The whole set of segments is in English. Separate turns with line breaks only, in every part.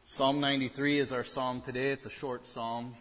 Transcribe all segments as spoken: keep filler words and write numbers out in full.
Psalm ninety-three is our psalm today. It's a short psalm,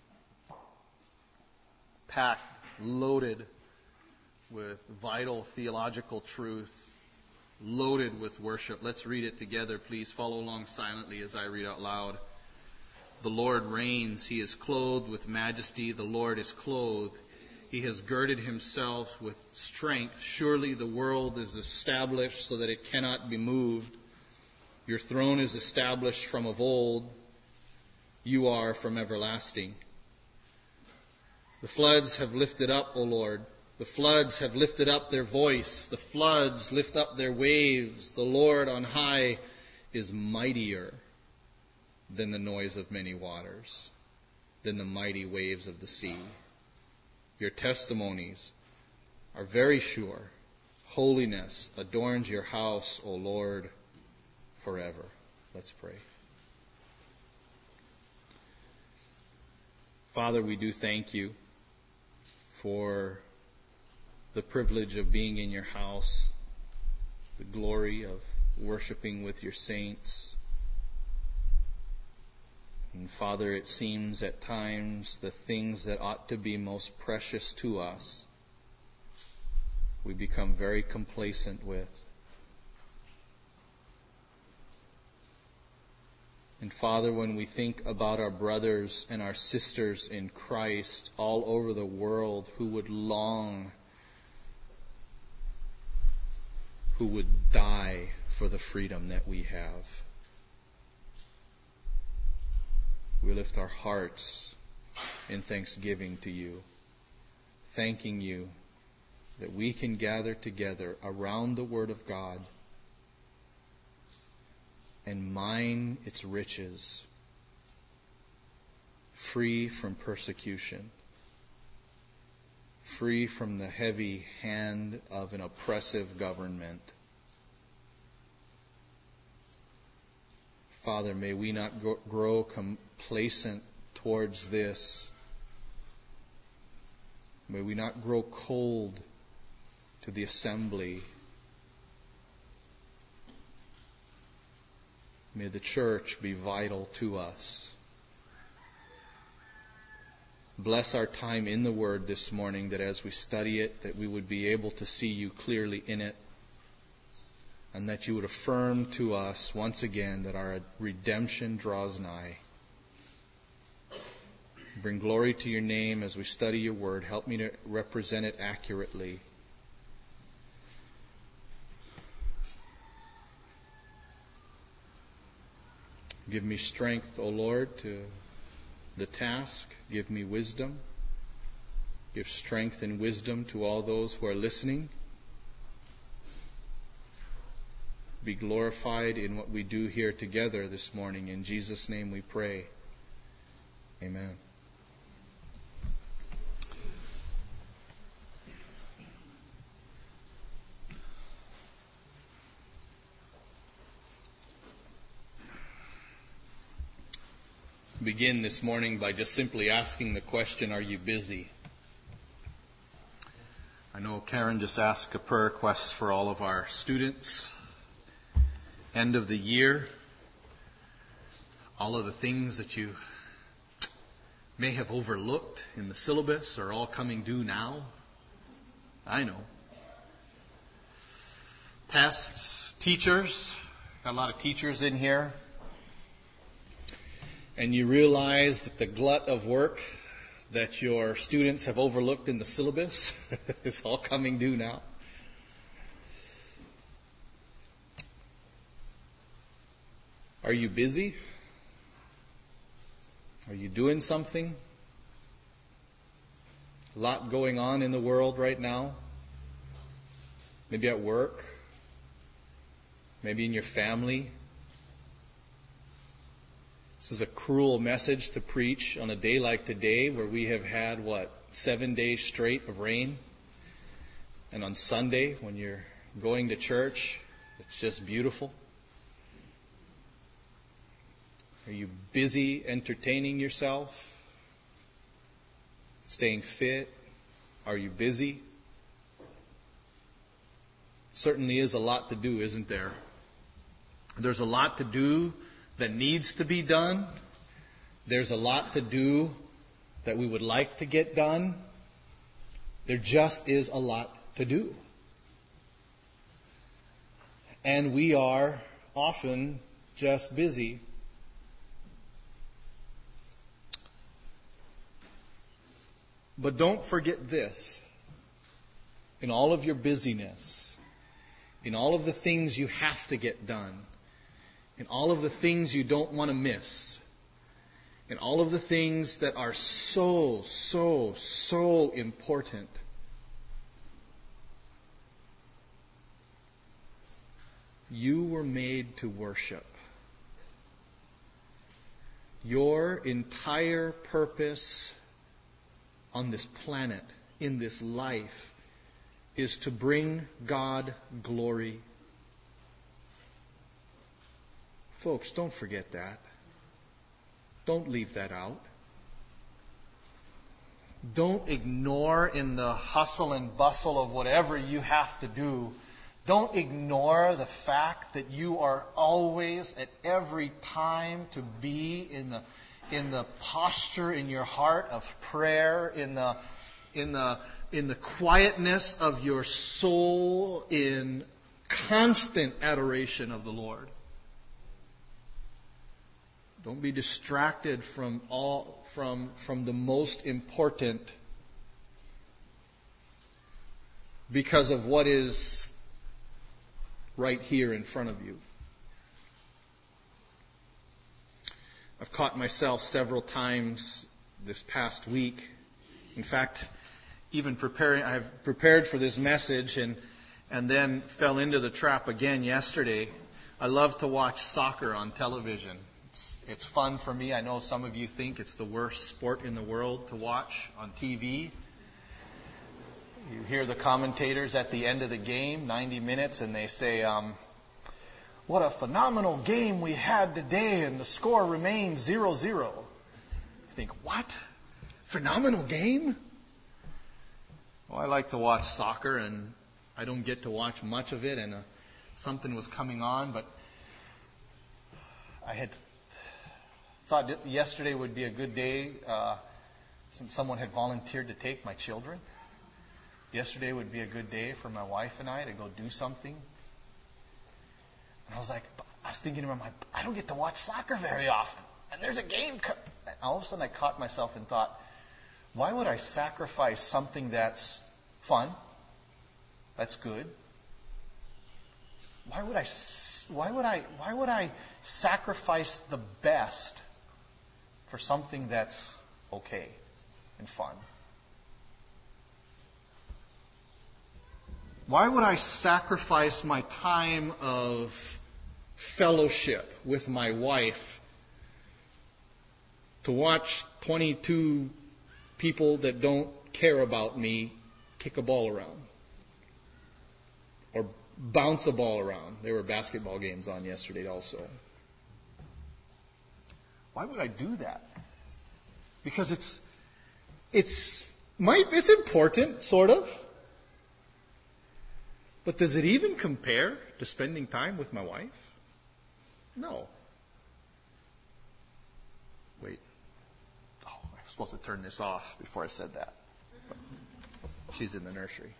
packed, loaded with vital theological truth, loaded with worship. Let's read it together, please. Follow along silently as I read out loud. The Lord reigns. He is clothed with majesty. The Lord is clothed. He has girded himself with strength. Surely the world is established so that it cannot be moved. Your throne is established from of old. You are from everlasting. The floods have lifted up, O Lord. The floods have lifted up their voice. The floods lift up their waves. The Lord on high is mightier than the noise of many waters, than the mighty waves of the sea. Your testimonies are very sure. Holiness adorns your house, O Lord, forever. Let's pray. Father, we do thank you for the privilege of being in your house, the glory of worshiping with your saints. And Father, it seems at times the things that ought to be most precious to us, we become very complacent with. And Father, when we think about our brothers and our sisters in Christ all over the world who would long, who would die for the freedom that we have, we lift our hearts in thanksgiving to you, thanking you that we can gather together around the Word of God and mine its riches, free from persecution, free from the heavy hand of an oppressive government. Father, may we not grow complacent towards this. May we not grow cold to the assembly. May the church be vital to us. Bless our time in the Word this morning, that as we study it, that we would be able to see you clearly in it, and that you would affirm to us once again that our redemption draws nigh. Bring glory to your name as we study your Word. Help me to represent it accurately. Give me strength, O Lord, to the task. Give me wisdom. Give strength and wisdom to all those who are listening. Be glorified in what we do here together this morning. In Jesus' name we pray. Amen. Begin this morning by just simply asking the question, are you busy? I know Karen just asked a prayer request for all of our students. End of the year. All of the things that you may have overlooked in the syllabus are all coming due now. I know. Tests, teachers. Got a lot of teachers in here. And you realize that the glut of work that your students have overlooked in the syllabus is all coming due now. Are you busy? Are you doing something? A lot going on in the world right now. Maybe at work. Maybe in your family. This is a cruel message to preach on a day like today, where we have had, what, seven days straight of rain. And on Sunday, when you're going to church, it's just beautiful. Are you busy entertaining yourself? Staying fit? Are you busy? Certainly is a lot to do, isn't there? There's a lot to do that needs to be done. There's a lot to do that we would like to get done. There just is a lot to do. And we are often just busy. But don't forget this. In all of your busyness, in all of the things you have to get done, in all of the things you don't want to miss, in all of the things that are so, so, so important, you were made to worship. Your entire purpose on this planet, in this life, is to bring God glory. Folks, don't forget that. Don't leave that out. Don't ignore in the hustle and bustle of whatever you have to do. Don't ignore the fact that you are always, at every time, to be in the in the posture in your heart of prayer, in the in the in the quietness of your soul, in constant adoration of the Lord. Don't be distracted from all from from the most important because of what is right here in front of you. I've caught myself several times this past week. In fact, even preparing, I've prepared for this message and and then fell into the trap again yesterday. I love to watch soccer on television. It's, it's fun for me. I know some of you think it's the worst sport in the world to watch on T V. You hear the commentators at the end of the game, ninety minutes, and they say, um, what a phenomenal game we had today, and the score remains zero zero. You think, what? Phenomenal game? Well, I like to watch soccer, and I don't get to watch much of it, and uh, something was coming on, but I had thought yesterday would be a good day uh, since someone had volunteered to take my children. Yesterday would be a good day for my wife and I to go do something. And I was like, I was thinking in my mind, I don't get to watch soccer very often. And there's a game. Co-. And all of a sudden I caught myself and thought, why would I sacrifice something that's fun, that's good? Why would I, why would I, why would I sacrifice the best for something that's okay and fun? Why would I sacrifice my time of fellowship with my wife to watch twenty-two people that don't care about me kick a ball around or bounce a ball around? There were basketball games on yesterday also. Why would I do that? Because it's it's might it's important, sort of. But does it even compare to spending time with my wife? No. Wait. Oh, I was supposed to turn this off before I said that. But she's in the nursery.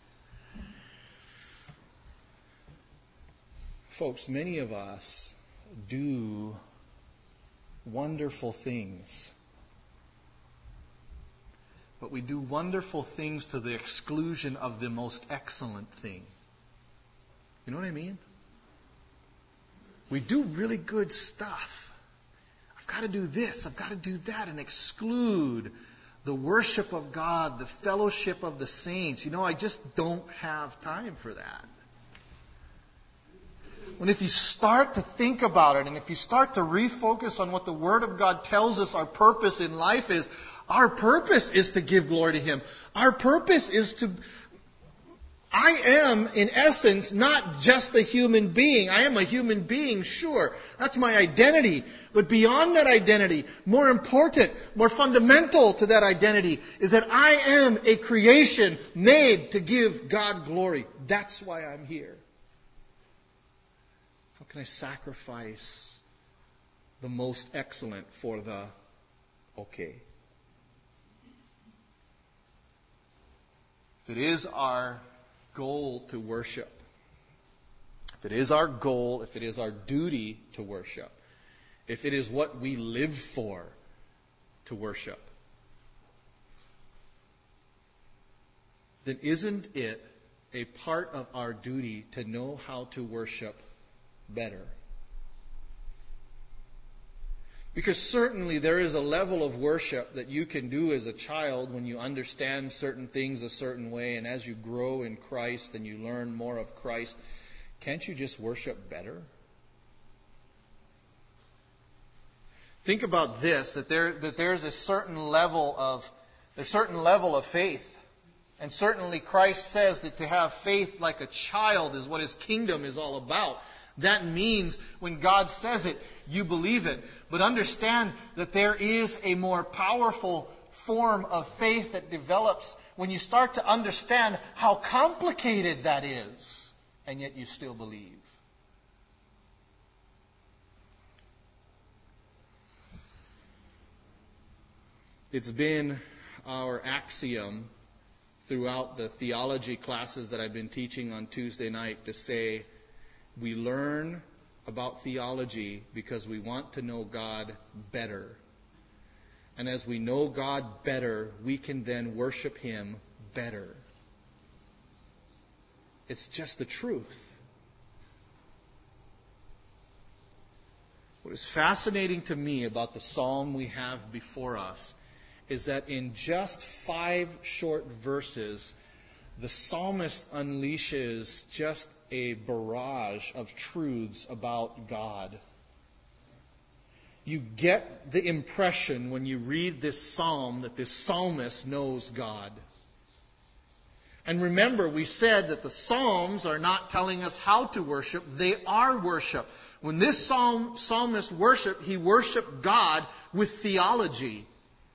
Folks, many of us do wonderful things. But we do wonderful things to the exclusion of the most excellent thing. You know what I mean? We do really good stuff. I've got to do this, I've got to do that, and exclude the worship of God, the fellowship of the saints. You know, I just don't have time for that. When if you start to think about it, and if you start to refocus on what the Word of God tells us our purpose in life is, our purpose is to give glory to Him. Our purpose is to... I am, in essence, not just a human being. I am a human being, sure. That's my identity. But beyond that identity, more important, more fundamental to that identity, is that I am a creation made to give God glory. That's why I'm here. How can I sacrifice the most excellent for the okay. If it is our goal to worship, if it is our goal, if it is our duty to worship, if it is what we live for to worship, then isn't it a part of our duty to know how to worship better? Because certainly there is a level of worship that you can do as a child when you understand certain things a certain way, and as you grow in Christ and you learn more of Christ, can't you just worship better? Think about this, that there that there's a certain level of there's a certain level of faith. And certainly Christ says that to have faith like a child is what His kingdom is all about. That means when God says it, you believe it. But understand that there is a more powerful form of faith that develops when you start to understand how complicated that is, and yet you still believe. It's been our axiom throughout the theology classes that I've been teaching on Tuesday night to say we learn about theology because we want to know God better. And as we know God better, we can then worship Him better. It's just the truth. What is fascinating to me about the psalm we have before us is that in just five short verses, the psalmist unleashes just a barrage of truths about God. You get the impression when you read this psalm that this psalmist knows God. And remember, we said that the psalms are not telling us how to worship, they are worship. When this psalm, psalmist worshiped, he worshiped God with theology.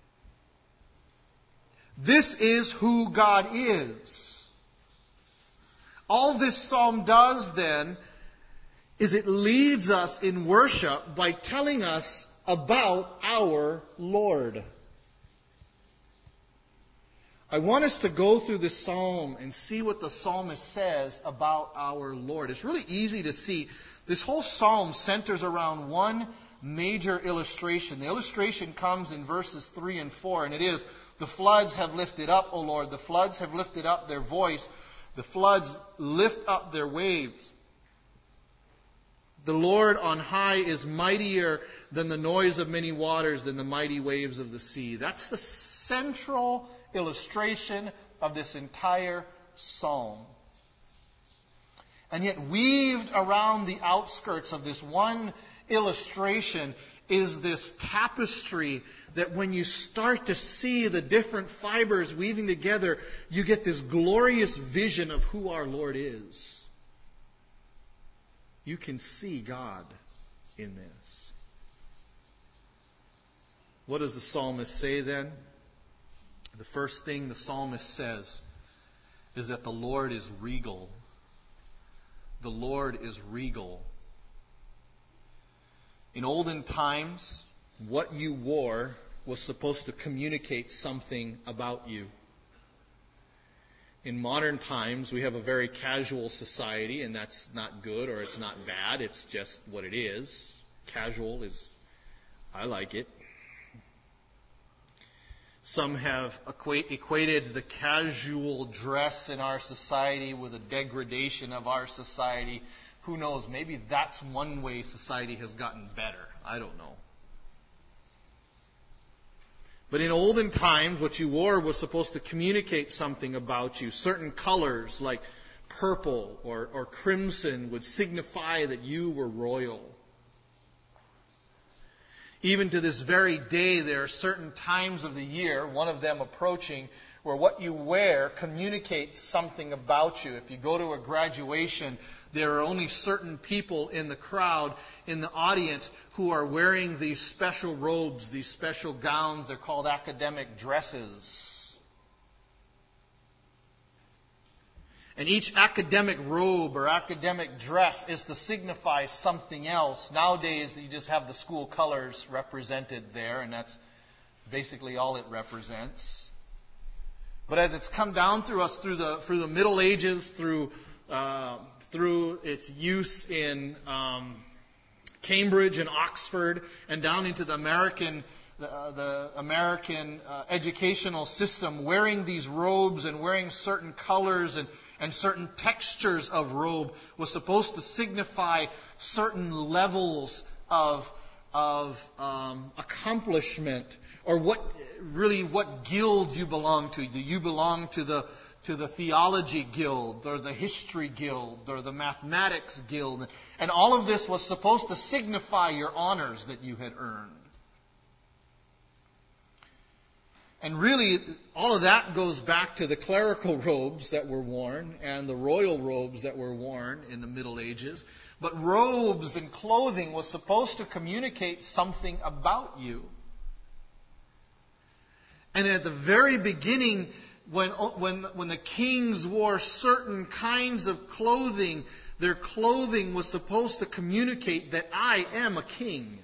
This is who God is. All this psalm does then is it leads us in worship by telling us about our Lord. I want us to go through this psalm and see what the psalmist says about our Lord. It's really easy to see. This whole psalm centers around one major illustration. The illustration comes in verses three and four, and it is, the floods have lifted up, O Lord. The floods have lifted up their voice. The floods lift up their waves. The Lord on high is mightier than the noise of many waters, than the mighty waves of the sea. That's the central illustration of this entire psalm. And yet weaved around the outskirts of this one illustration is this tapestry that when you start to see the different fibers weaving together, you get this glorious vision of who our Lord is. You can see God in this. What does the psalmist say then? The first thing the psalmist says is that the Lord is regal. The Lord is regal. In olden times, what you wore was supposed to communicate something about you. In modern times, we have a very casual society, and that's not good or it's not bad. It's just what it is. Casual is, I like it. Some have equate, equated the casual dress in our society with a degradation of our society. Who knows? Maybe that's one way society has gotten better. I don't know. But in olden times, what you wore was supposed to communicate something about you. Certain colors like purple or, or crimson would signify that you were royal. Even to this very day, there are certain times of the year, one of them approaching, where what you wear communicates something about you. If you go to a graduation, there are only certain people in the crowd, in the audience, who are wearing these special robes, these special gowns. They're called academic dresses. And each academic robe or academic dress is to signify something else. Nowadays, you just have the school colors represented there, and that's basically all it represents. But as it's come down through us through the through the Middle Ages, through uh, through its use in um, Cambridge and Oxford, and down into the American the, uh, the American uh, educational system, wearing these robes and wearing certain colors and and certain textures of robe was supposed to signify certain levels of of um, accomplishment, or what really what guild you belong to. Do you belong to the to the theology guild, or the history guild, or the mathematics guild? And all of this was supposed to signify your honors that you had earned. And really, all of that goes back to the clerical robes that were worn and the royal robes that were worn in the Middle Ages. But robes and clothing was supposed to communicate something about you. And at the very beginning, when, when, when the kings wore certain kinds of clothing, their clothing was supposed to communicate that I am a king.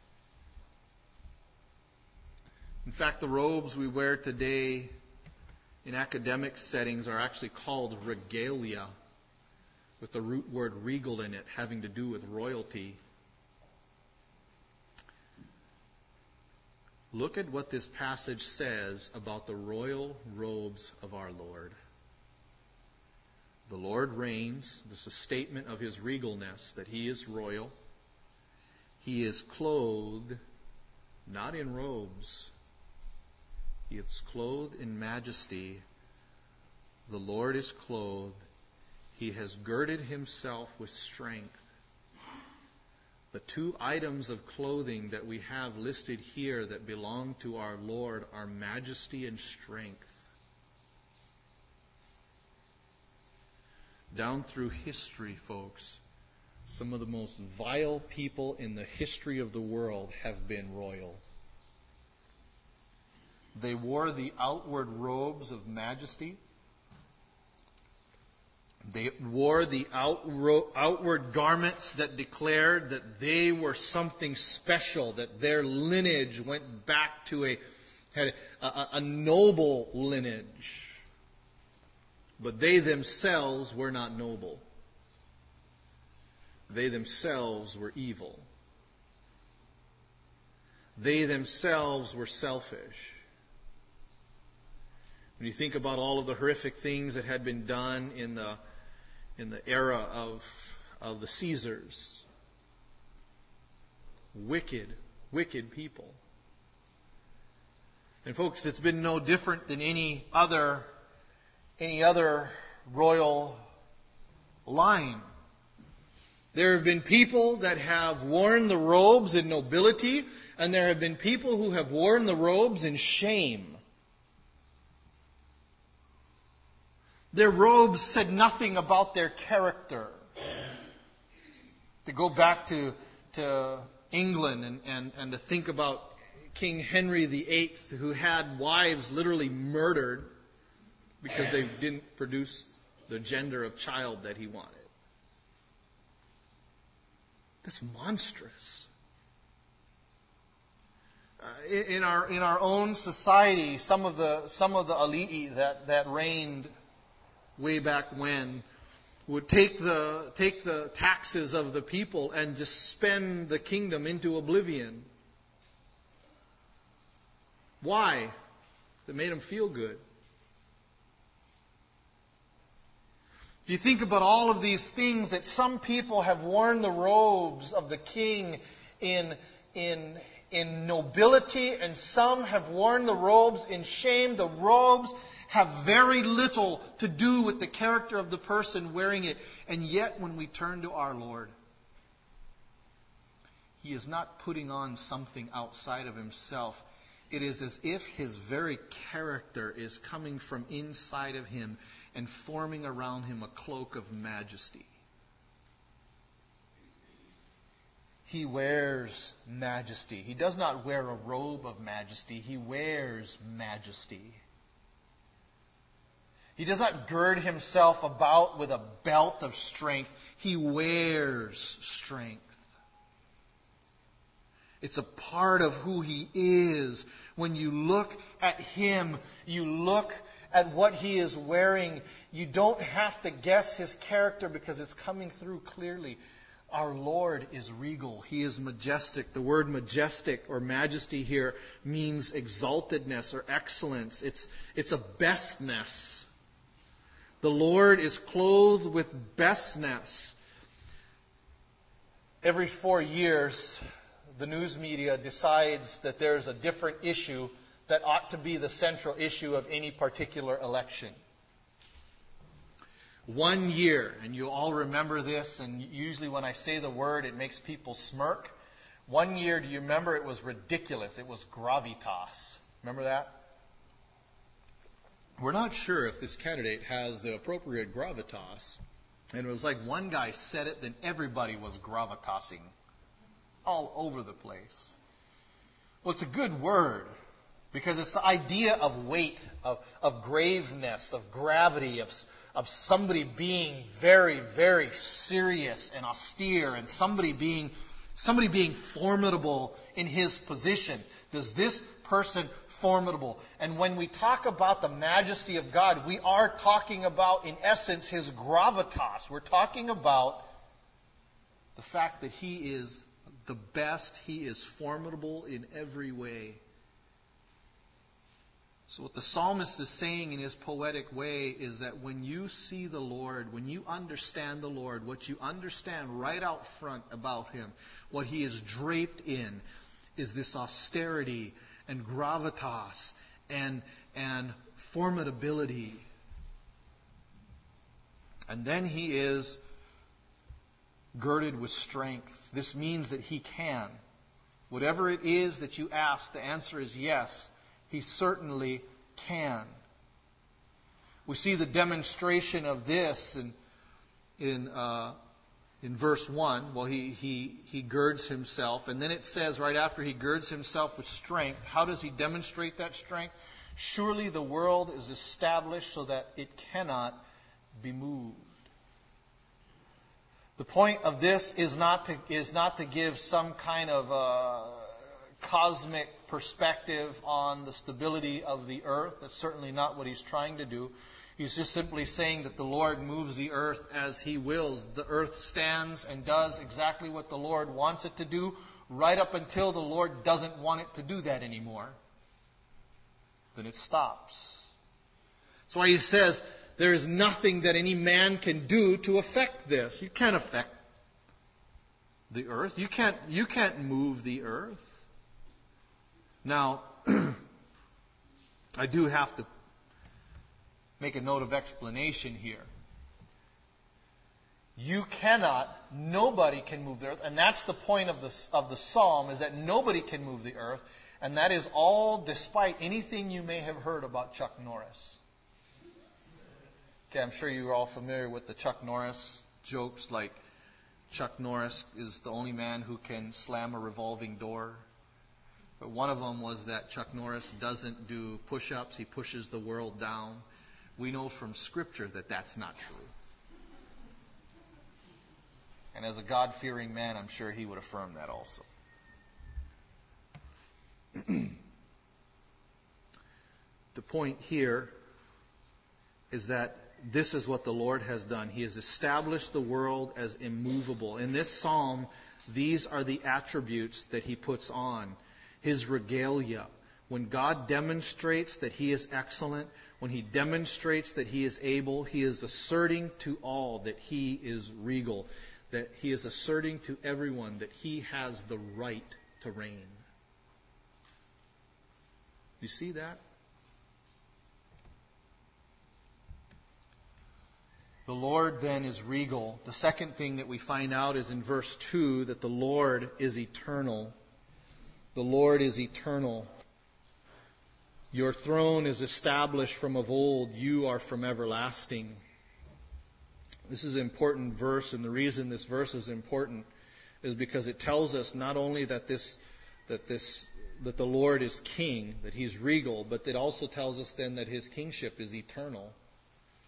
In fact, the robes we wear today in academic settings are actually called regalia, with the root word regal in it, having to do with royalty. Look at what this passage says about the royal robes of our Lord. The Lord reigns. This is a statement of His regalness, that He is royal. He is clothed not in robes. He is clothed in majesty. The Lord is clothed. He has girded Himself with strength. The two items of clothing that we have listed here that belong to our Lord are majesty and strength. Down through history, folks, some of the most vile people in the history of the world have been royal. They wore the outward robes of majesty. They wore the outro- outward garments that declared that they were something special, that their lineage went back to a, had a, a, a noble lineage. But they themselves were not noble. They themselves were evil. They themselves were selfish. When you think about all of the horrific things that had been done in the in the era of of the Caesars, wicked, wicked people. And folks, it's been no different than any other any other royal line. There have been people that have worn the robes in nobility, and there have been people who have worn the robes in shame. Their robes said nothing about their character. To go back to, to England and, and, and to think about King Henry the Eighth, who had wives literally murdered because they didn't produce the gender of child that he wanted. That's monstrous. Uh, in, in our in our own society, some of the some of the elite that, that reigned way back when would take the take the taxes of the people and just spend the kingdom into oblivion. Why? Because it made them feel good. If you think about all of these things, that some people have worn the robes of the king in in in nobility, and some have worn the robes in shame. The robes have very little to do with the character of the person wearing it. And yet, when we turn to our Lord, He is not putting on something outside of Himself. It is as if His very character is coming from inside of Him and forming around Him a cloak of majesty. He wears majesty. He does not wear a robe of majesty. He wears majesty. He does not gird himself about with a belt of strength. He wears strength. It's a part of who he is. When you look at him, you look at what he is wearing. You don't have to guess his character because it's coming through clearly. Our Lord is regal. He is majestic. The word majestic or majesty here means exaltedness or excellence. It's, it's a bestness. The Lord is clothed with bestness. Every four years, the news media decides that there's a different issue that ought to be the central issue of any particular election. One year, and you all remember this, and usually when I say the word, it makes people smirk. One year, do you remember, it was ridiculous. It was gravitas. Remember that? We're not sure if this candidate has the appropriate gravitas. And it was like one guy said it, then everybody was gravitasing all over the place. Well, it's a good word because it's the idea of weight, of, of graveness, of gravity, of, of somebody being very, very serious and austere, and somebody being somebody being formidable in his position. Does this person formidable? And when we talk about the majesty of God, we are talking about, in essence, his gravitas. We're talking about the fact that he is the best. He is formidable in every way. So what the psalmist is saying in his poetic way is that when you see the Lord, when you understand the Lord, what you understand right out front about him, what he is draped in, is this austerity and gravitas and, and formidability. And then he is girded with strength. This means that he can. Whatever it is that you ask, the answer is yes. He certainly can. We see the demonstration of this in in uh, in verse one. Well, he he he girds himself, and then it says right after he girds himself with strength. How does he demonstrate that strength? Surely the world is established so that it cannot be moved. The point of this is not to is not to give some kind of uh, cosmic perspective on the stability of the earth. That's certainly not what he's trying to do. He's just simply saying that the Lord moves the earth as he wills. The earth stands and does exactly what the Lord wants it to do, right up until the Lord doesn't want it to do that anymore. Then it stops. That's why he says there is nothing that any man can do to affect this. You can't affect the earth. You can't, you can't move the earth. Now, I do have to make a note of explanation here. You cannot, nobody can move the earth, and that's the point of the, of the psalm, is that nobody can move the earth, and that is all despite anything you may have heard about Chuck Norris. Okay, I'm sure you're all familiar with the Chuck Norris jokes, like Chuck Norris is the only man who can slam a revolving door. But one of them was that Chuck Norris doesn't do push-ups. He pushes the world down. We know from Scripture that that's not true. And as a God-fearing man, I'm sure he would affirm that also. The point here is that this is what the Lord has done. He has established the world as immovable. In this psalm, these are the attributes that he puts on. His regalia. When God demonstrates that he is excellent, when he demonstrates that he is able, he is asserting to all that he is regal, that he is asserting to everyone that he has the right to reign. You see that? The Lord then is regal. The second thing that we find out is in verse two that the Lord is eternal. The Lord is eternal. Your throne is established from of old. You are from everlasting. This is an important verse, and the reason this verse is important is because it tells us not only that this, that this, that the Lord is king, that he's regal, but it also tells us then that his kingship is eternal.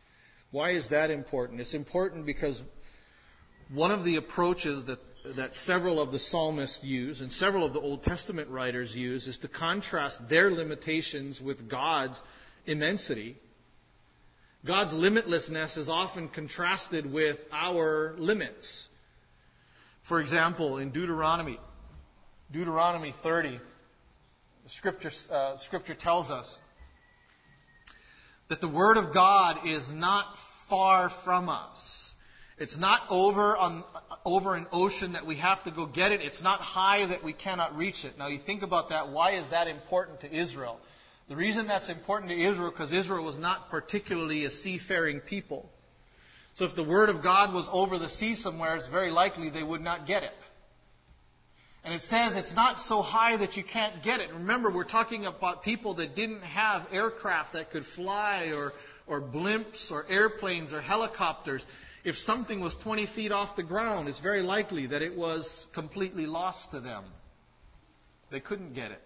Why is that important? It's important because one of the approaches that, that several of the psalmists use and several of the Old Testament writers use is to contrast their limitations with God's immensity. God's limitlessness is often contrasted with our limits. For example, in Deuteronomy, Deuteronomy thirty, Scripture, uh, Scripture tells us that the Word of God is not far from us. It's not over on over an ocean that we have to go get it. It's not high that we cannot reach it. Now you think about that. Why is that important to Israel? The reason that's important to Israel because Israel was not particularly a seafaring people. So if the Word of God was over the sea somewhere, it's very likely they would not get it. And it says it's not so high that you can't get it. Remember, we're talking about people that didn't have aircraft that could fly or, or blimps or airplanes or helicopters. If something was twenty feet off the ground, it's very likely that it was completely lost to them. They couldn't get it.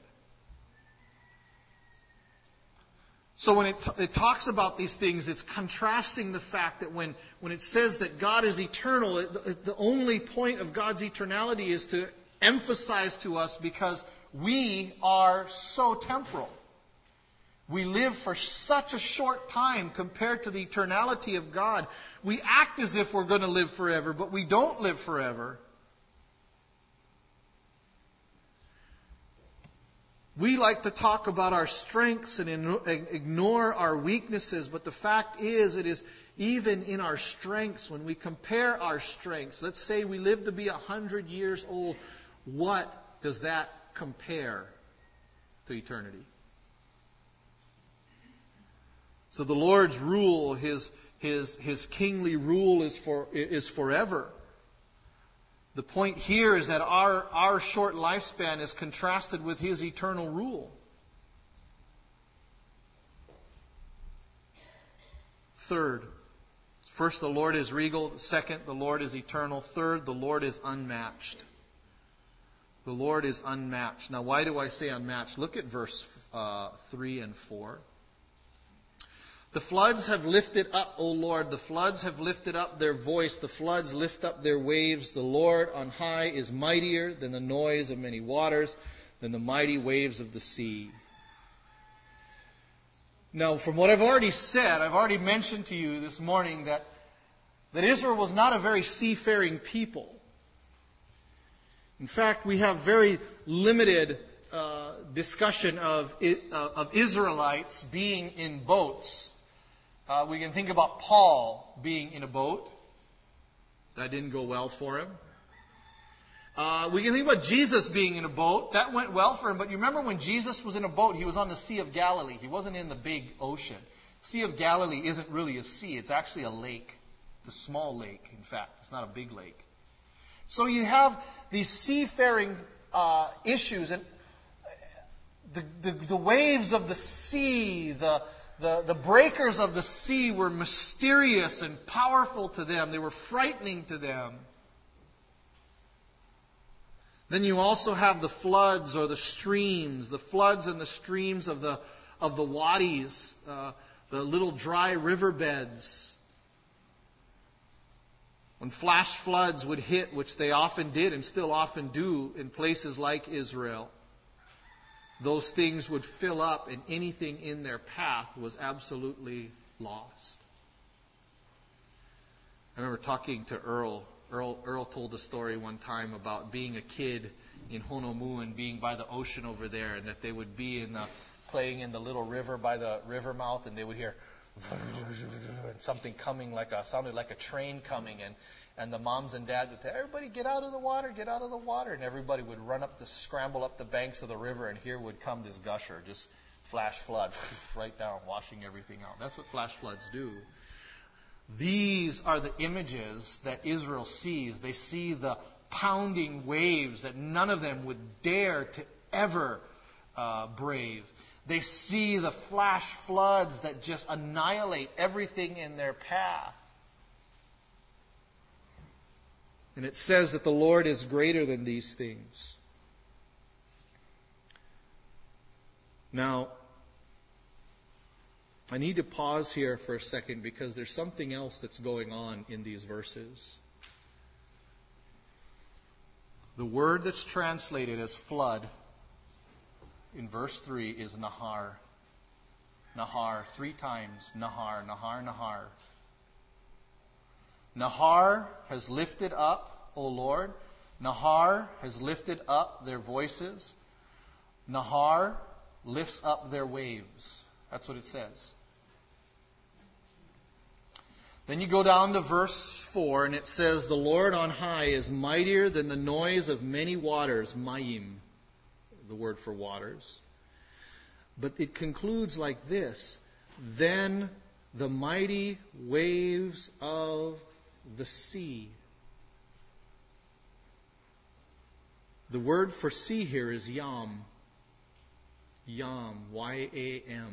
So when it, it talks about these things, it's contrasting the fact that when, when it says that God is eternal, it, the only point of God's eternality is to emphasize to us because we are so temporal. We live for such a short time compared to the eternality of God. We act as if we're going to live forever, but we don't live forever. We like to talk about our strengths and ignore our weaknesses, but the fact is, it is even in our strengths, when we compare our strengths, let's say we live to be one hundred years old, what does that compare to eternity? So the Lord's rule, His, His, His kingly rule is, for, is forever. The point here is that our, our short lifespan is contrasted with His eternal rule. Third, first, the Lord is regal. Second, the Lord is eternal. Third, the Lord is unmatched. The Lord is unmatched. Now, why do I say unmatched? Look at verse uh, three and four. The floods have lifted up, O Lord, the floods have lifted up their voice, the floods lift up their waves. The Lord on high is mightier than the noise of many waters, than the mighty waves of the sea. Now, from what I've already said, I've already mentioned to you this morning that, that Israel was not a very seafaring people. In fact, we have very limited uh, discussion of, uh, of Israelites being in boats. Uh, we can think about Paul being in a boat. That didn't go well for him. Uh, we can think about Jesus being in a boat. That went well for him. But you remember when Jesus was in a boat, he was on the Sea of Galilee. He wasn't in the big ocean. Sea of Galilee isn't really a sea. It's actually a lake. It's a small lake, in fact. It's not a big lake. So you have these seafaring uh, issues. And the, the, the waves of the sea, the... The, the breakers of the sea were mysterious and powerful to them. They were frightening to them. Then you also have the floods or the streams, the floods and the streams of the of the wadis, uh, the little dry riverbeds. When flash floods would hit, which they often did and still often do in places like Israel, those things would fill up and anything in their path was absolutely lost. I remember talking to Earl. Earl, Earl told a story one time about being a kid in Honomu and being by the ocean over there, and that they would be in the, playing in the little river by the river mouth, and they would hear and something coming like a, sounded like a train coming, and And the moms and dads would say, everybody get out of the water, get out of the water. And everybody would run up to scramble up the banks of the river, and here would come this gusher, just flash flood, right down, washing everything out. That's what flash floods do. These are the images that Israel sees. They see the pounding waves that none of them would dare to ever uh, brave. They see the flash floods that just annihilate everything in their path. And it says that the Lord is greater than these things. Now, I need to pause here for a second because there's something else that's going on in these verses. The word that's translated as flood in verse three is Nahar. Nahar, three times. Nahar, Nahar, Nahar. Nahar has lifted up, O Lord. Nahar has lifted up their voices. Nahar lifts up their waves. That's what it says. Then you go down to verse four, and it says, the Lord on high is mightier than the noise of many waters. Mayim, the word for waters. But it concludes like this. Then the mighty waves of the sea. The word for sea here is Yam. Yam, Y A M.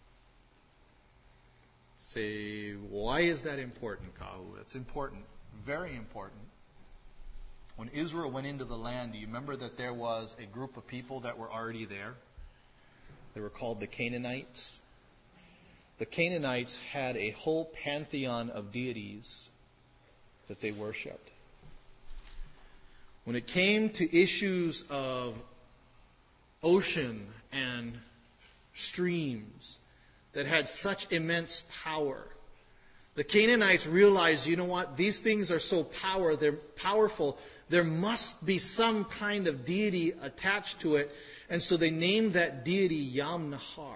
Say, why is that important, Kahu? That's important. Very important. When Israel went into the land, do you remember that there was a group of people that were already there? They were called the Canaanites. The Canaanites had a whole pantheon of deities that they worshipped. When it came to issues of ocean and streams that had such immense power, the Canaanites realized, you know what, these things are so power, they're powerful, there must be some kind of deity attached to it, and so they named that deity Yam Nahar.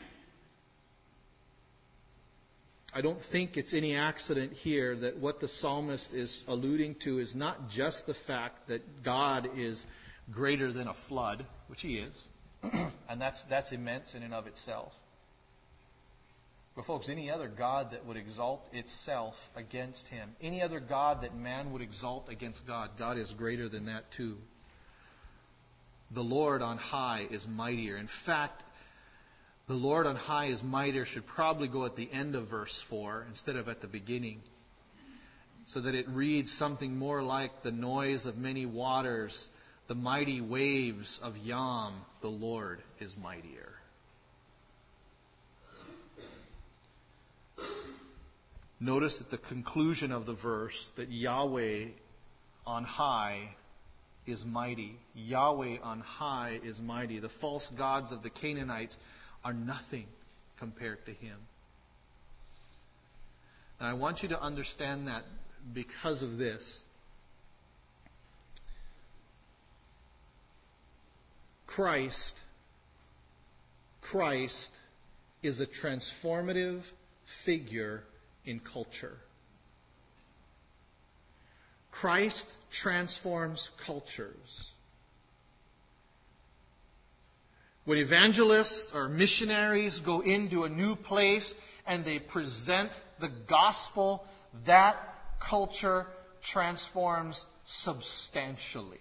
I don't think it's any accident here that what the psalmist is alluding to is not just the fact that God is greater than a flood, which He is, and that's that's immense in and of itself. But folks, any other God that would exalt itself against Him, any other God that man would exalt against God, God is greater than that too. The Lord on high is mightier. In fact, the Lord on high is mightier should probably go at the end of verse four instead of at the beginning, so that it reads something more like the noise of many waters, the mighty waves of Yam, the Lord is mightier. Notice at the conclusion of the verse that Yahweh on high is mighty. Yahweh on high is mighty. The false gods of the Canaanites are nothing compared to Him. And I want you to understand that because of this. Christ, Christ is a transformative figure in culture. Christ transforms cultures. When evangelists or missionaries go into a new place and they present the gospel, that culture transforms substantially.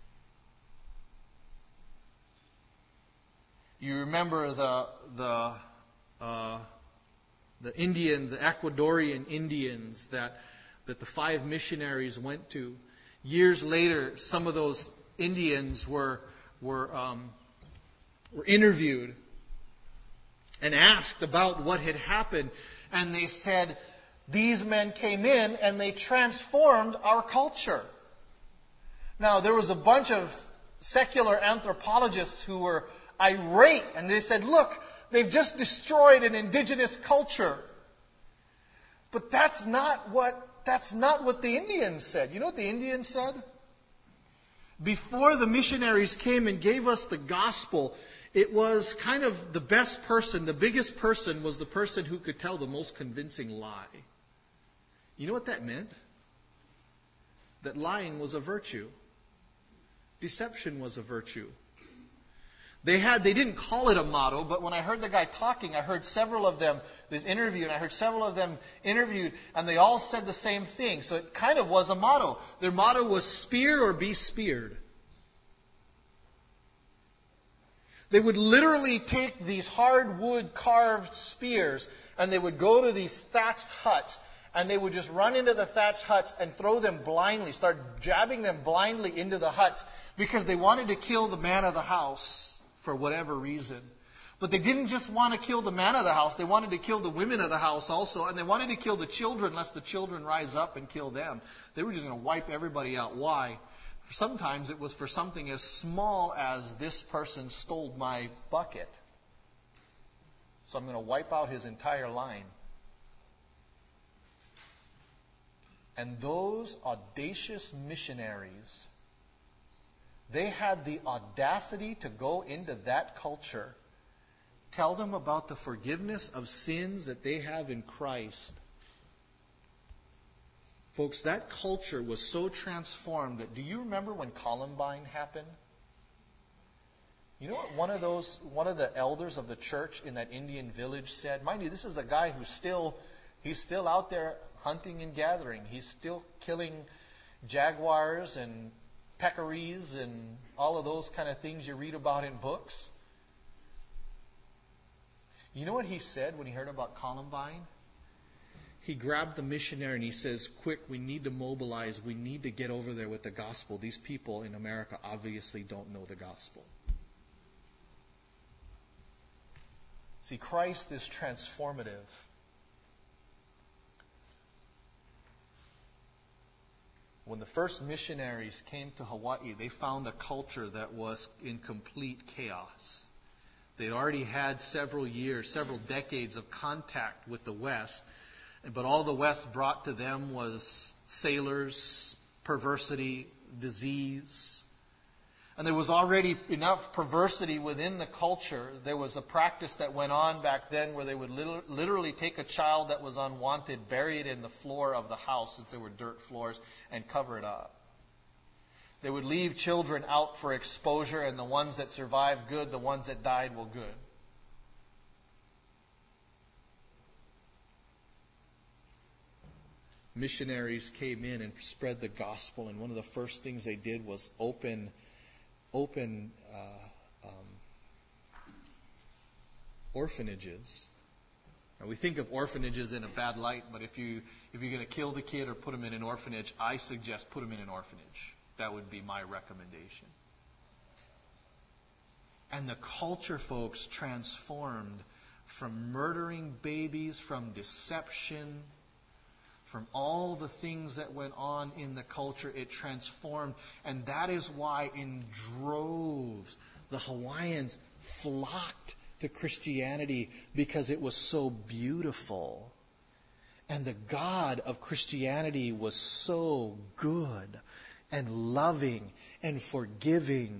You remember the the uh, the Indian, the Ecuadorian Indians that that the five missionaries went to. Years later, some of those Indians were were um, were interviewed and asked about what had happened, and they said, "These men came in and they transformed our culture." Now, there was a bunch of secular anthropologists who were irate, and they said, "Look, they've just destroyed an indigenous culture." But that's not what that's not what the Indians said. You know what the Indians said? Before the missionaries came and gave us the gospel, it was kind of the best person, the biggest person was the person who could tell the most convincing lie. You know what that meant? That lying was a virtue. Deception was a virtue. They had, they didn't call it a motto, but when I heard the guy talking, I heard several of them, this interview, and I heard several of them interviewed, and they all said the same thing. So it kind of was a motto. Their motto was spear or be speared. They would literally take these hardwood carved spears, and they would go to these thatched huts, and they would just run into the thatched huts and throw them blindly, start jabbing them blindly into the huts, because they wanted to kill the man of the house for whatever reason.
But they didn't just want to kill the man of the house. They wanted to kill the women of the house also. And they wanted to kill the children, lest the children rise up and kill them. They were just going to wipe everybody out. Why? Sometimes it was for something as small as this person stole my bucket. So I'm going to wipe out his entire line. And those audacious missionaries, they had the audacity to go into that culture, tell them about the forgiveness of sins that they have in Christ. Folks, that culture was so transformed that, do you remember when Columbine happened? You know what one of those, one of the elders of the church in that Indian village said? Mind you, this is a guy who's still, he's still out there hunting and gathering. He's still killing jaguars and peccaries and all of those kind of things you read about in books. You know what he said when he heard about Columbine? He grabbed the missionary and he says, quick, we need to mobilize. We need to get over there with the gospel. These people in America obviously don't know the gospel. See, Christ is transformative. When the first missionaries came to Hawaii, they found a culture that was in complete chaos. They'd already had several years, several decades of contact with the West, but all the West brought to them was sailors, perversity, disease. And there was already enough perversity within the culture. There was a practice that went on back then where they would literally take a child that was unwanted, bury it in the floor of the house, since there were dirt floors, and cover it up. They would leave children out for exposure, and the ones that survived, good. The ones that died, well, good. Missionaries came in and spread the gospel, and one of the first things they did was open open uh, um, orphanages. Now, we think of orphanages in a bad light, but if, you, if you're going to kill the kid or put him in an orphanage, I suggest put him in an orphanage. That would be my recommendation. And the culture, folks, transformed from murdering babies, from deception, from all the things that went on in the culture. It transformed. And that is why in droves the Hawaiians flocked to Christianity, because it was so beautiful. And the God of Christianity was so good and loving and forgiving.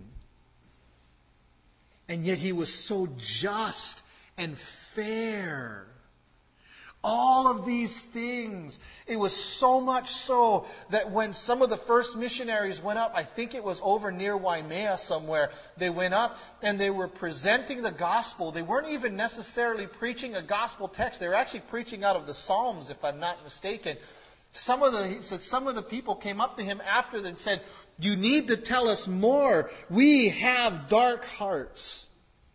And yet he was so just and fair. All of these things. It was so much so that when some of the first missionaries went up, I think it was over near Waimea somewhere, they went up and they were presenting the gospel. They weren't even necessarily preaching a gospel text. They were actually preaching out of the Psalms, if I'm not mistaken. Some of the, he said, some of the people came up to him after and said, "You need to tell us more. We have dark hearts."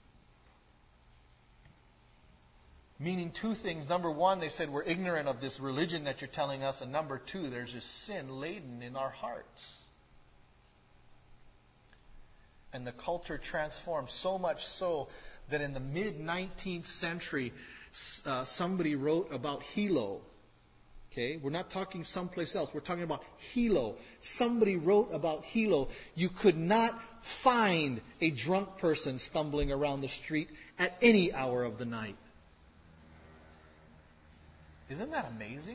Meaning two things. Number one, they said, we're ignorant of this religion that you're telling us. And number two, there's this sin laden in our hearts. And the culture transformed so much so that in the mid-nineteenth century, uh, somebody wrote about Hilo. Okay, we're not talking someplace else. We're talking about Hilo. Somebody wrote about Hilo. You could not find a drunk person stumbling around the street at any hour of the night. Isn't that amazing?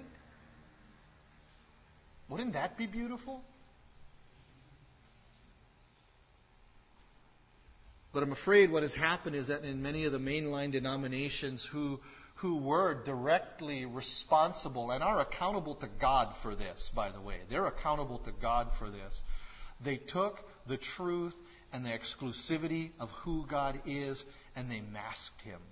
Wouldn't that be beautiful? But I'm afraid what has happened is that in many of the mainline denominations who who were directly responsible and are accountable to God for this, by the way. They're accountable to God for this. They took the truth and the exclusivity of who God is and they masked Him.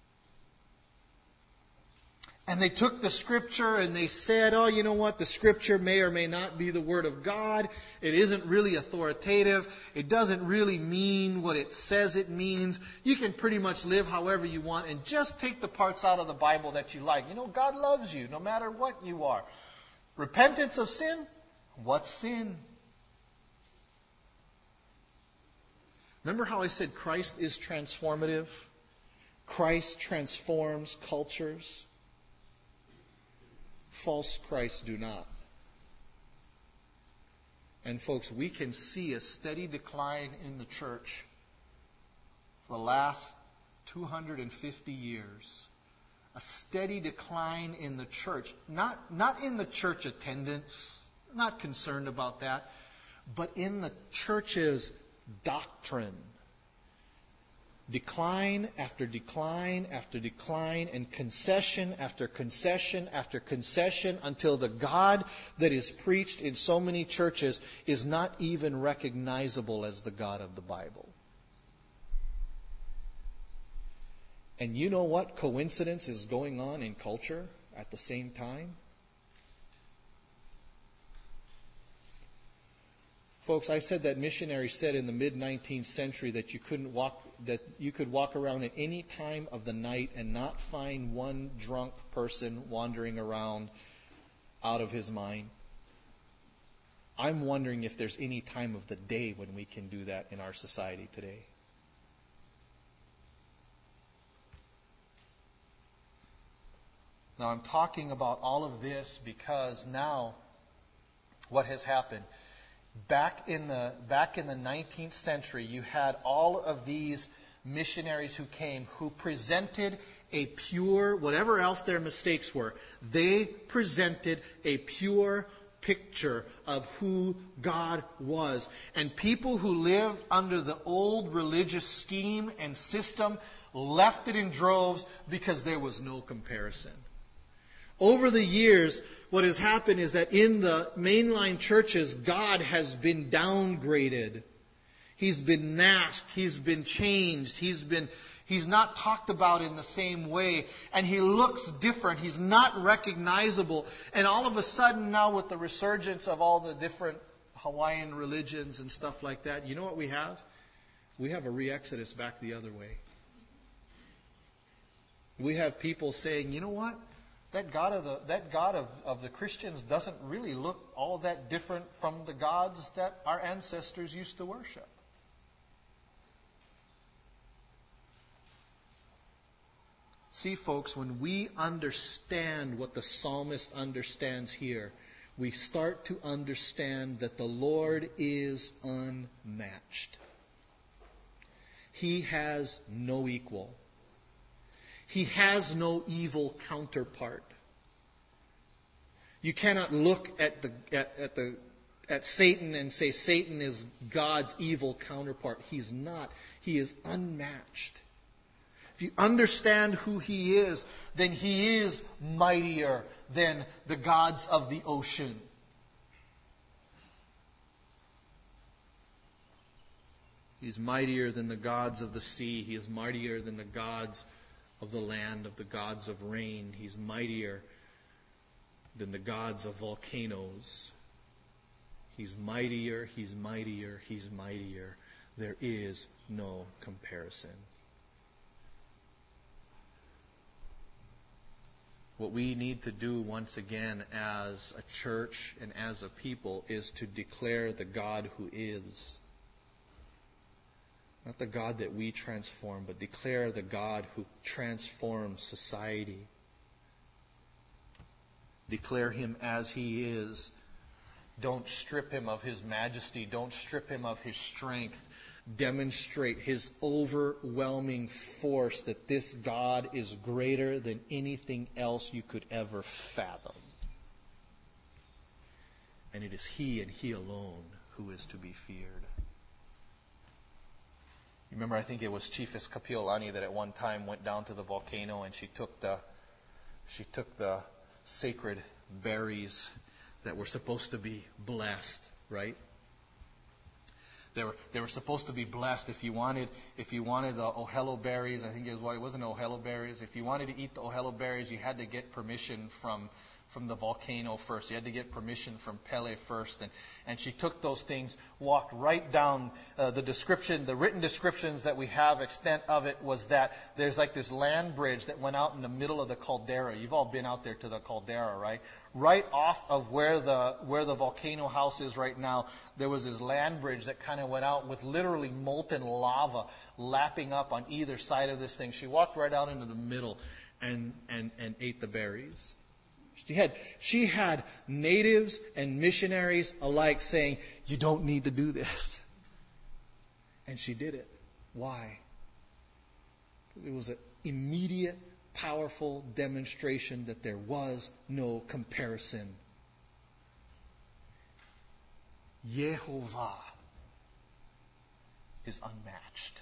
And they took the Scripture and they said, oh, you know what? The Scripture may or may not be the Word of God. It isn't really authoritative. It doesn't really mean what it says it means. You can pretty much live however you want and just take the parts out of the Bible that you like. You know, God loves you no matter what you are. Repentance of sin? What's sin? Remember how I said Christ is transformative? Christ transforms cultures. False Christs do not. And folks, we can see a steady decline in the church for the last two hundred fifty years. A steady decline in the church. Not, not in the church attendance, not concerned about that, but in the church's doctrine. Decline after decline after decline, and concession after concession after concession, until the God that is preached in so many churches is not even recognizable as the God of the Bible. And you know what coincidence is going on in culture at the same time? Folks, I said that missionaries said in the mid-nineteenth century that you couldn't walk, that you could walk around at any time of the night and not find one drunk person wandering around out of his mind. I'm wondering if there's any time of the day when we can do that in our society today. Now, I'm talking about all of this because now what has happened? Back in the back in the nineteenth century, you had all of these missionaries who came who presented a pure, whatever else their mistakes were, they presented a pure picture of who God was. And people who lived under the old religious scheme and system left it in droves because there was no comparison. Over the years, what has happened is that in the mainline churches, God has been downgraded. He's been masked. He's been changed. He's been, he's not talked about in the same way. And he looks different. He's not recognizable. And all of a sudden now, with the resurgence of all the different Hawaiian religions and stuff like that, you know what we have? We have a re-exodus back the other way. We have people saying, you know what? That God of the that God of, of the Christians doesn't really look all that different from the gods that our ancestors used to worship. See, folks, when we understand what the psalmist understands here, we start to understand that the Lord is unmatched. He has no equal. He has no evil counterpart. You cannot look at the at, at the at Satan and say Satan is God's evil counterpart. He's not. He is unmatched. If you understand who he is, then he is mightier than the gods of the ocean. He's mightier than the gods of the sea. He is mightier than the gods of the land, of the gods of rain. He's mightier than the gods of volcanoes. He's mightier, he's mightier, he's mightier. There is no comparison. What we need to do once again as a church and as a people is to declare the God who is. Not the God that we transform, but declare the God who transforms society. Declare him as he is. Don't strip him of his majesty. Don't strip him of his strength. Demonstrate his overwhelming force that this God is greater than anything else you could ever fathom. And it is he and he alone who is to be feared. You remember, I think it was Chiefess Kapiolani that at one time went down to the volcano and she took the she took the sacred berries that were supposed to be blessed, right? They were they were supposed to be blessed. If you wanted if you wanted the ohelo berries, I think it was what it wasn't ohelo berries. If you wanted to eat the ohelo berries, you had to get permission from from the volcano first. He had to get permission from Pele first. And, and she took those things, walked right down. Uh, the description, the written descriptions that we have, extent of it, was that there's like this land bridge that went out in the middle of the caldera. You've all been out there to the caldera, right? Right off of where the where the volcano house is right now, there was this land bridge that kind of went out with literally molten lava lapping up on either side of this thing. She walked right out into the middle and, and, and ate the berries. She had, she had natives and missionaries alike saying, you don't need to do this. And she did it. Why? It was an immediate, powerful demonstration that there was no comparison. Yehovah is unmatched.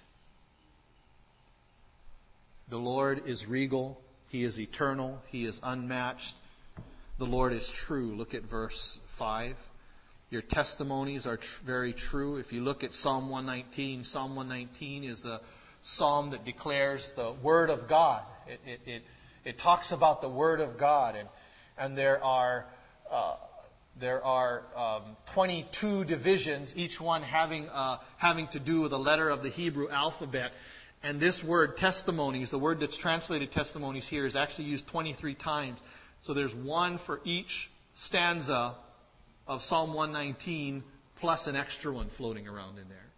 The Lord is regal. He is eternal. He is unmatched. The Lord is true. Look at verse five. Your testimonies are tr- very true. If you look at Psalm one nineteen, Psalm one nineteen is a psalm that declares the Word of God. It, it, it, it talks about the Word of God. And, and there are, uh, there are um, twenty-two divisions, each one having, uh, having to do with a letter of the Hebrew alphabet. And this word, testimonies, the word that's translated testimonies here, is actually used twenty-three times. So there's one for each stanza of Psalm one nineteen, plus an extra one floating around in there.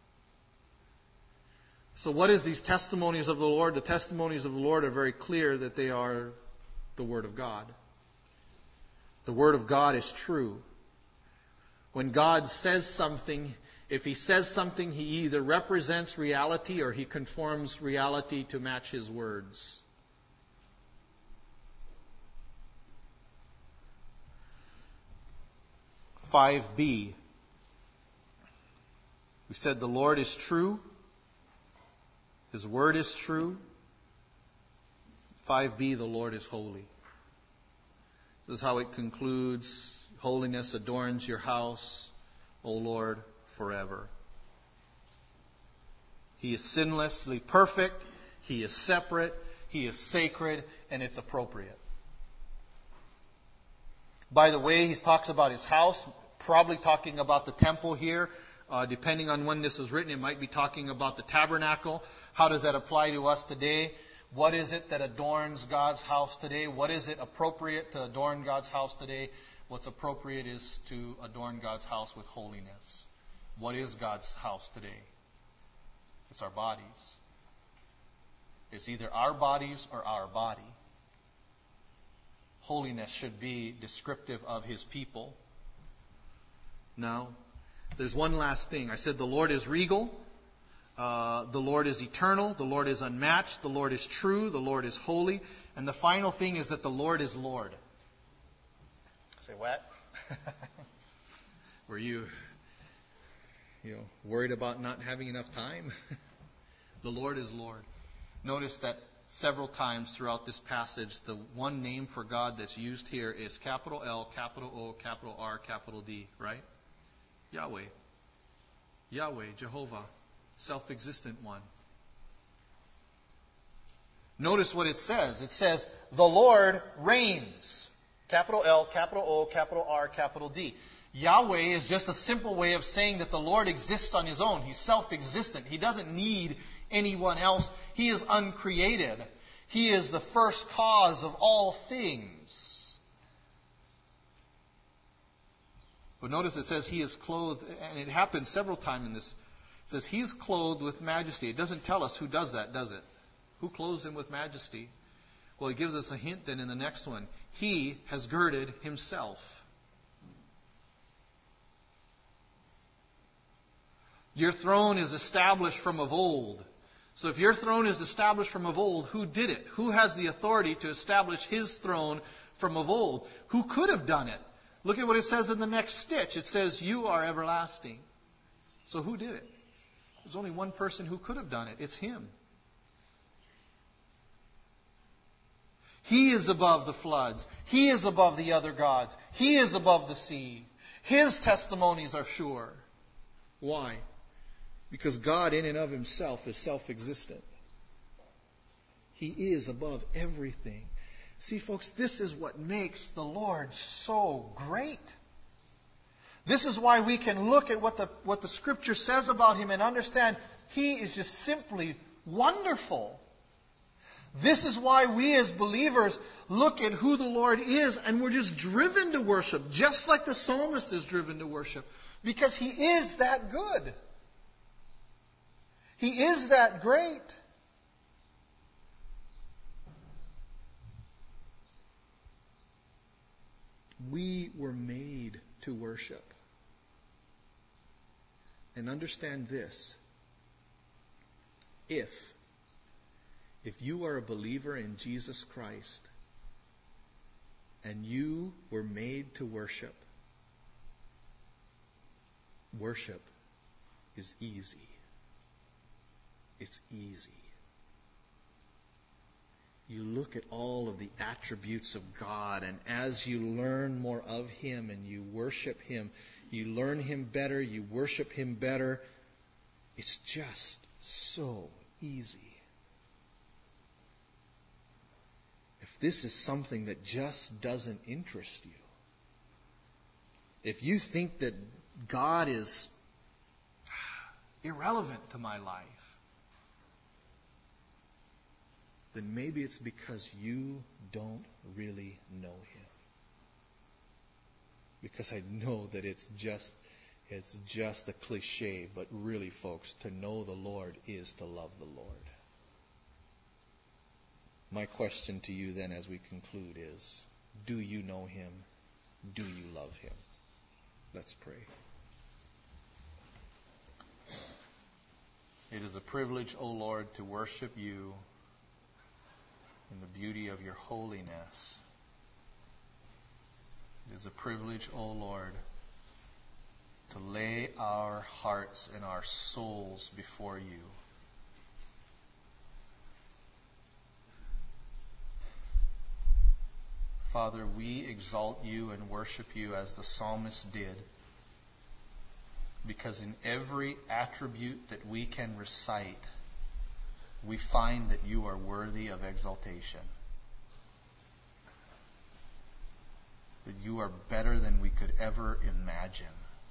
So what is these testimonies of the Lord? The testimonies of the Lord are very clear that they are the Word of God. The Word of God is true. When God says something, if He says something, He either represents reality or He conforms reality to match His words. five b. We said the Lord is true. His word is true. five b, the Lord is holy. This is how it concludes. Holiness adorns your house, O Lord, forever. He is sinlessly perfect. He is separate. He is sacred, and it's appropriate. By the way, he talks about his house, probably talking about the temple here. Uh, depending on when this was written, it might be talking about the tabernacle. How does that apply to us today? What is it that adorns God's house today? What is it appropriate to adorn God's house today? What's appropriate is to adorn God's house with holiness. What is God's house today? It's our bodies. It's either our bodies or our body. Holiness should be descriptive of His people. Now, there's one last thing. I said the Lord is regal. Uh, the Lord is eternal. The Lord is unmatched. The Lord is true. The Lord is holy. And the final thing is that the Lord is Lord. Say what? Were you, you know, worried about not having enough time? The Lord is Lord. Notice that several times throughout this passage, the one name for God that's used here is capital L, capital O, capital R, capital D, right? Yahweh. Yahweh, Jehovah, self-existent one. Notice what it says. It says, the Lord reigns. Capital L, capital O, capital R, capital D. Yahweh is just a simple way of saying that the Lord exists on His own. He's self-existent. He doesn't need anyone else. He is uncreated. He is the first cause of all things. But notice it says He is clothed, and it happens several times in this. It says He is clothed with majesty. It doesn't tell us who does that, does it? Who clothes Him with majesty? Well, it gives us a hint then in the next one. He has girded Himself. Your throne is established from of old. So if your throne is established from of old, who did it? Who has the authority to establish His throne from of old? Who could have done it? Look at what it says in the next stitch. It says, you are everlasting. So who did it? There's only one person who could have done it. It's Him. He is above the floods. He is above the other gods. He is above the sea. His testimonies are sure. Why? Because God in and of Himself is self-existent. He is above everything. See, folks, this is what makes the Lord so great. This is why we can look at what the, what the Scripture says about Him and understand He is just simply wonderful. This is why we as believers look at who the Lord is and we're just driven to worship, just like the psalmist is driven to worship, because He is that good. He is that great. We were made to worship. And understand this. If, if you are a believer in Jesus Christ and you were made to worship, worship is easy. It's easy. You look at all of the attributes of God, and as you learn more of Him and you worship Him, you learn Him better, you worship Him better. It's just so easy. If this is something that just doesn't interest you, if you think that God is irrelevant to my life, then maybe it's because you don't really know Him. Because I know that it's just it's just a cliche, but really, folks, to know the Lord is to love the Lord. My question to you then as we conclude is, do you know Him? Do you love Him? Let's pray. It is a privilege, O Lord, to worship You in the beauty of Your holiness. It is a privilege, O Lord, to lay our hearts and our souls before You. Father, we exalt You and worship You as the psalmist did, because in every attribute that we can recite, we find that You are worthy of exaltation. That You are better than we could ever imagine.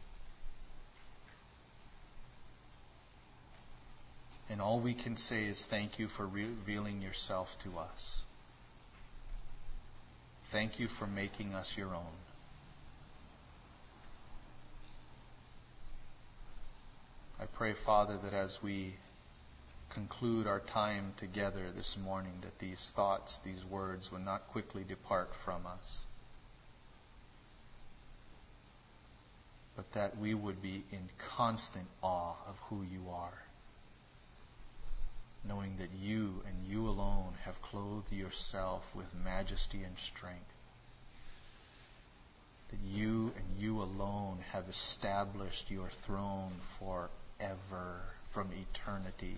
And all we can say is thank You for revealing Yourself to us. Thank You for making us Your own. I pray, Father, that as we conclude our time together this morning, that these thoughts, these words would not quickly depart from us, but that we would be in constant awe of who You are, knowing that You and You alone have clothed Yourself with majesty and strength, that You and You alone have established Your throne forever, from eternity,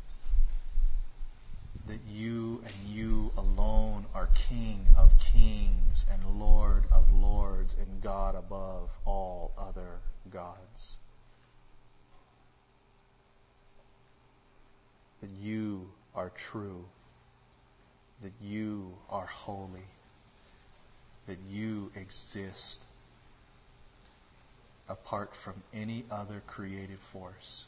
that You and You alone are King of kings and Lord of lords and God above all other gods. That You are true, that You are holy, that You exist apart from any other creative force.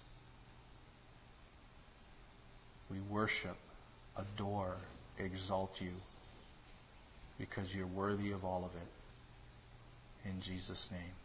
We worship, adore, exalt You, because You're worthy of all of it. In Jesus' name.